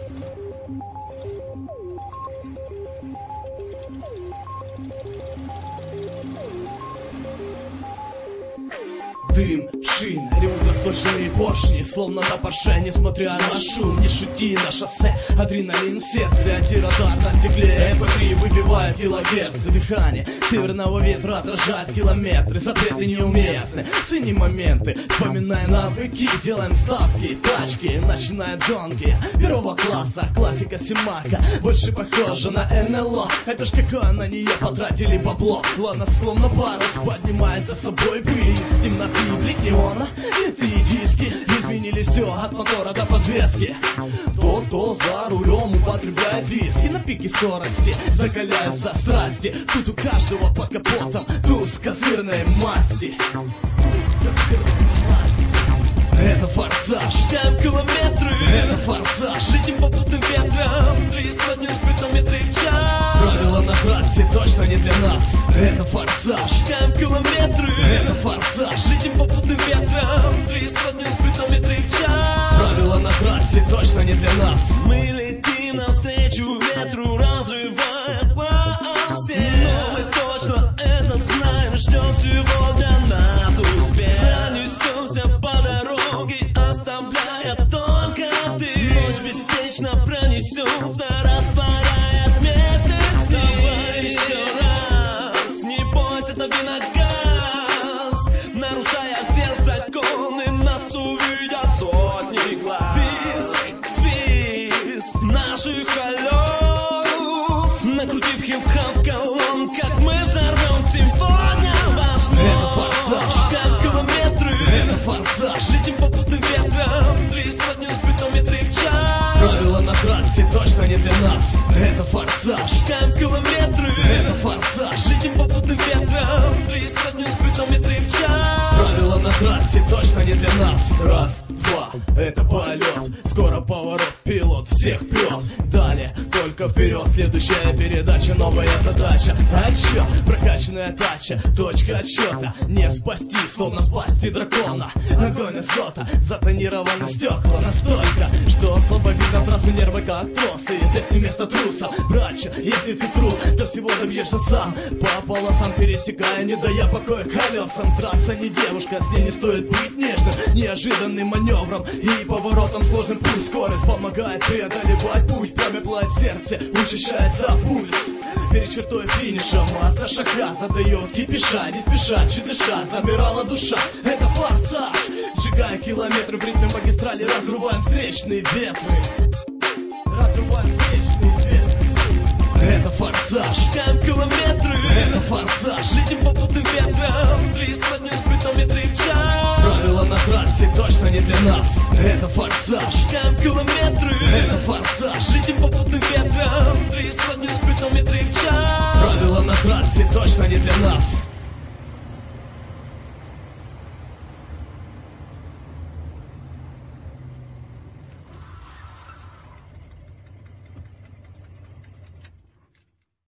Дым, шин, ревут расточенные поршни, словно на порше, несмотря на шум. Не шути на шоссе, адреналин в сердце, антирадар на стекле, MP3 выбивает килогерцы. Дыхание северного ветра отражает километры, запреты неуместны, цени моменты, вспоминай навыки, делаем ставки, тачки, начинаем гонки первого класса, классика Симака, больше похожа на НЛО. Это ж какое на нее потратили бабло. Ладно, словно парус поднимает за собой пыль из темноты. Блик неона, литые диски, изменили все от мотора до подвески. Тот, кто за рулем употребляет виски, на пике скорости закаляются страсти. Тут у каждого под капотом туз козырной масти. Это форсаж, шагаем километры, это форсаж, летим попутным ветром, 3 сотни спидометров в час. Правила на трассе точно не для нас. Это форсаж, шагаем километры, это форсаж, летим попутным ветром, 3 сотни спидометров в час. Правила на трассе точно не для нас. Мы летим навстречу ветру, разрывая все. Но мы точно это знаем, что сегодня нас успех. Пронесемся по дороге, оставляя только ты. Ночь беспечно пронесется, растворяясь вместе с ней. Давай еще раз, не бойся, дави на газ, нарушая все законы, нас увидят сотни глаз. Визг, свист наших колес, накрутив хип-хоп колонн, как мы взорвем симфония ваш нос. Это форсаж, шагаем километры, это форсаж, летим попутным ветром, 3 сотни спидометров в час. правила на трассе точно не для нас. Это форсаж, шагаем километры, это форсаж, летим попутным ветром, 3 сотни спидометров в час. правила на трассе точно не для нас. Раз, два, это полет, скоро поворот, пилот всех прет. Далее только вперед, следующая передача, новая задача. Отсчет, прокачанная тача, точка отсчета. Не спасти, словно спасти дракона. Огонь азота, затонированы стекла настолько, что слабо видно трассу, нервы как тросы. Здесь не место труса, братья, если ты тру, то всего добьешься сам. По полосам пересекая, не дая покоя колесам. Трасса не девушка, с ней не стоит быть нежным. Неожиданным маневром и поворотом сложным. Пусть скорость помогает преодолевать путь. Пламя пылает в сердце, учащается пульс. Перед чертой финиша масса шага задает кипиша, не спеша, чуть дыша, замирала душа. Это форсаж, сжигаем километры в ритме магистрали, разрываем встречные ветры. Разрываем встречные ветры. Это форсаж, шагаем километры, это форсаж, летим попутным ветром, 3 сотни спидометров в час. правила на трассе точно не для нас. Это форсаж, шагаем километры, это форсаж, летим попутным ветром, 3 сотни спидометров в час. правила на трассе точно не для нас.